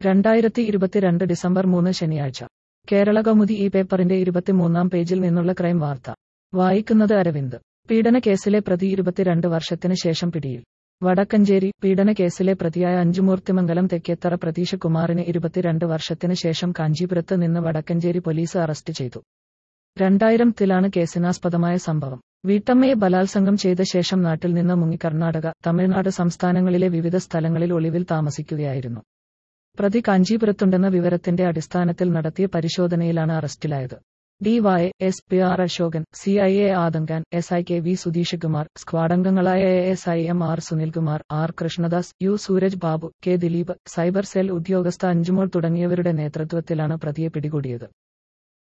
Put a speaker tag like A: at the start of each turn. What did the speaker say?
A: 2022 December 3 ശനിയാഴ്ച കേരളകൗമുദി ഈ പേപ്പറിന്റെ 23-ാം പേജിൽ നിന്നുള്ള ക്രൈം വാർത്ത വായിക്കുന്നത് അരവിന്ദ്. പീഡനക്കേസിലെ പ്രതി 22 വർഷത്തിന് ശേഷം പിടിയിൽ. വടക്കഞ്ചേരി പീഡനക്കേസിലെ പ്രതിയായ അഞ്ചുമൂർത്തിമംഗലം തെക്കേത്തറ പ്രതീഷ് കുമാറിനെ 22 വർഷത്തിന് ശേഷം കാഞ്ചീപുരത്ത് നിന്ന് വടക്കഞ്ചേരി പോലീസ് അറസ്റ്റ് ചെയ്തു. 2000-ത്തിലാണ് കേസിനാസ്പദമായ സംഭവം. വീട്ടമ്മയെ ബലാത്സംഗം ചെയ്ത ശേഷം നാട്ടിൽ നിന്ന് മുങ്ങി കർണാടക, തമിഴ്നാട് സംസ്ഥാനങ്ങളിലെ വിവിധ സ്ഥലങ്ങളിൽ ഒളിവിൽ താമസിക്കുകയായിരുന്നു. പ്രതി കാഞ്ചീപുരത്തുണ്ടെന്ന വിവരത്തിന്റെ അടിസ്ഥാനത്തിൽ നടത്തിയ പരിശോധനയിലാണ് അറസ്റ്റിലായത്. DY.SP R. അശോകൻ, CIA ആദങ്കാൻ, SI KV സുധീഷ് കുമാർ, സ്ക്വാഡംഗങ്ങളായ ASI MR Sunilkumar, R. Krishnadas, U. Sooraj Babu, K. Dileep, cyber cell ഉദ്യോഗസ്ഥ അഞ്ജുമോൾ തുടങ്ങിയവരുടെ നേതൃത്വത്തിലാണ് പ്രതിയെ പിടികൂടിയത്.